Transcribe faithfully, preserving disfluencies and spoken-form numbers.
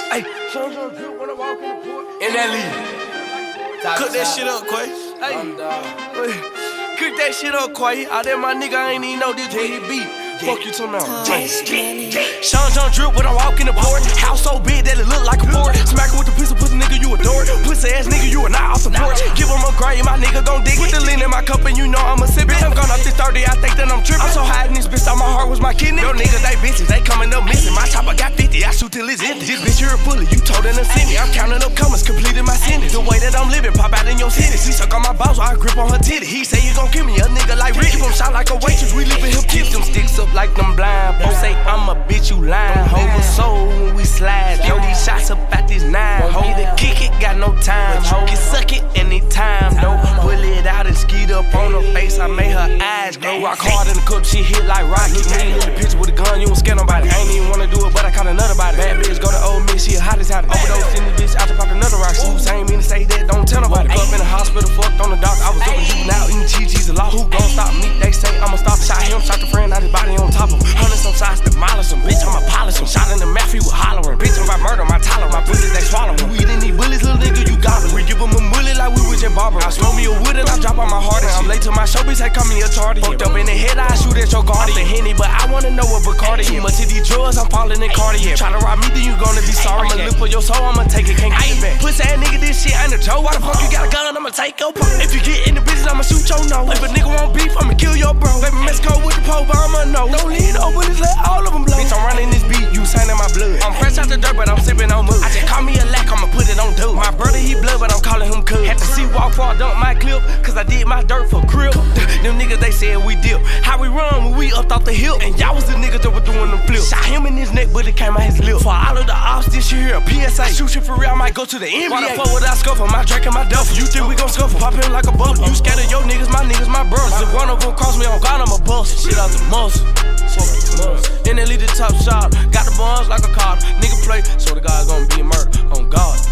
Hey, sun gon' drip when I walk in the court. In that lead. Cook that shit up, Quay. Hey, cook that shit up, Quay. Out there, my nigga, I ain't even know this where he be. Fuck you talking about. Sean John drip when I walk in the port. House so big that it look like a fort. Smackin' with the pistol, pussy nigga, you adore it. Pussy ass nigga, you are not off the porch. Give him a grave, my nigga gon' dig. Put the lean in my cup and you know I'ma sip it. I'm gone off this thirty, I think that I'm trippin'. I'm so high in this bitch, thought my heart was my kidney. Yo niggas, they bitches, they coming up missing. My chopper got fifty, I shoot till it's empty. This bitch here a bully, you told in a city. I'm counting up commas, completing my sentence. The way that I'm living, pop out in your city. She suck on my balls, so I grip on her titty. He say you gon' kill me, a nigga like Rick. Keep him shot like a waitress, we leaving him kids. Them sticks up like them blind. Don't say I'm a bitch, you lying. Hold a soul when we slide. Throw these shots up at these nine. Hold me to kick it, got no time. Hold can suck it anytime. Don't pull it out and skeet up on her face. I made her eyes glow. Rock hard in the cup, she hit like rocket. Me in the picture with a gun, you don't scare nobody. I ain't even wanna do it, but I caught another body. Bad bitch, go to old miss, she a hottest hottest. Overdose in the bitch, out to pop another rock. Oops, I ain't mean to say that, don't tell nobody. Up in the hospital, fucked on the dock. I was up and juvenile out eating cheese, cheese a lot. Who gon' stop me? They say I'ma stop. Shot him, shot the friend, out his body on top of him. Hundred some shots, demolish him. Bitch, I'ma polish him. Shot in the mouth, he was hollering. Bitch, if I murder, my tolerance, my bullets, they swallow him. You eating these bullets, little nigga, you goblin. We give him a bullet like we was in barber. I smoke me a wood and I drop on my heart. And I'm late to my show, bitch, they call me a tardy. Fucked up in the head, I shoot at your guardian. I'm the Henny, but I wanna know what Bacardi is. Too much of these drugs, I'm falling in Cartier. Try to rob me, then you gonna be sorry. I'ma live for your soul, I'ma take it, can't get it back. Pussy ass nigga, this shit ain't a joke. Why the fuck you got a gun, I'ma take your pump. If you get in the business, I'ma shoot your nose. If a nigga want beef, I'ma kill your bro. Baby, Mexico with the pole, I'ma know. No lead no bullets, let all of them blow. Bitch, I'm running this beat, you signing my blood. I'm fresh out the dirt, but I'm sipping on mud. I just call me a lack, I'ma put it on dude. My brother, he blood, but I'm calling him cuz. Had to see walk before I dump my clip, cause I did my dirt for crib. Them niggas, they said we dip. How we run when we up off the hill? And y'all was the niggas that were doing them flips. Shot him in his neck, but it came out his lip. For all of the ops, this year here, a P S A. I shoot shit for real, I might go to the N B A. Why the fuck would I scuffle? My Drake and my duffel. You think we gon' scuffle? Pop in like a bubble. You scared of your niggas, my niggas, my brothers. If one of them cross me on God, I'm a bust. Shit out the muscle. In that lead the top shot. Got the buns like a car. Nigga play, so the guy's gonna be a murder. On God.